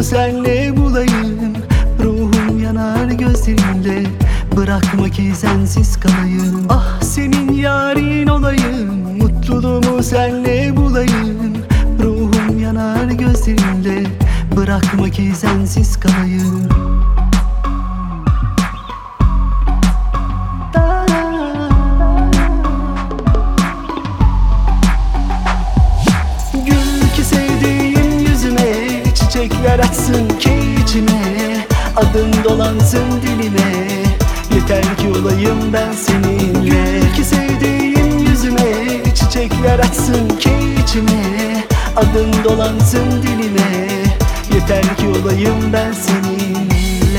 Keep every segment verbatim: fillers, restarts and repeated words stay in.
senle bulayım. Ruhum yanar gözlerinde, bırakma ki sensiz kalayım. Ah senin yarin olayım, mutluluğumu senle bulayım. Ruhum yanar gözlerinde, bırakma ki sensiz kalayım. Gül ki sevdiğim yüzüme, çiçekler açsın ki içime, adın dolansın dilime, yeter ki olayım ben seninle. Gül ki sevdiğim yüzüme, çiçekler açsın ki içime, adın dolansın dilime, yeter ki olayım ben seninle.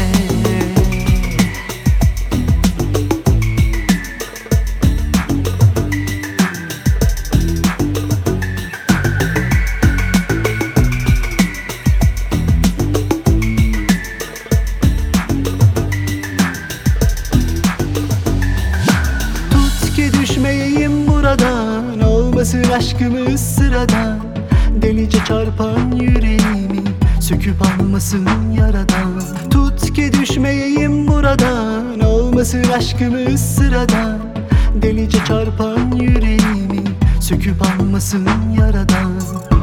Düşmeyeyim buradan, olmasın aşkımız sıradan. Delice çarpan yüreğimi söküp almasın yaradan. Tut ki düşmeyeyim buradan, olmasın aşkımız sıradan. Delice çarpan yüreğimi söküp almasın yaradan.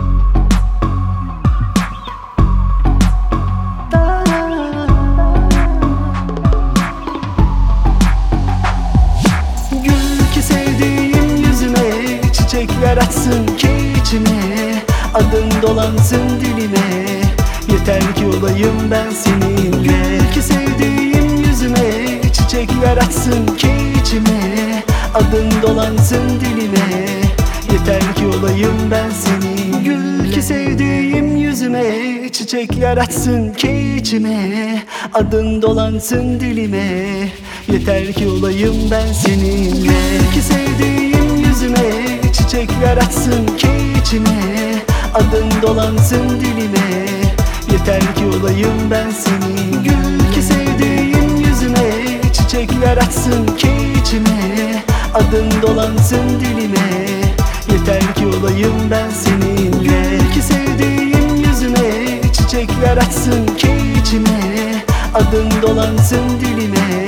Çiçekler açsın ki içime, adın dolansın dilime, yeter ki olayım ben seninle. Gül ki sevdiğim yüzüme, çiçekler açsın ki içime, adın dolansın dilime, yeter ki olayım ben seninle. Gül ki sevdiğim yüzüme, çiçekler açsın ki içime, adın dolansın dilime, yeter ki olayım ben seninle. Gül ki sevdiğim yüzüme, çiçekler açsın ki içime, adın dolansın dilime, yeter ki olayım ben senin. Gül ki sevdiğim yüzüme, çiçekler açsın ki içime, adın dolansın dilime, yeter ki olayım ben senin. Gül ki sevdiğim yüzüme, çiçekler açsın ki içime, adın dolansın dilime,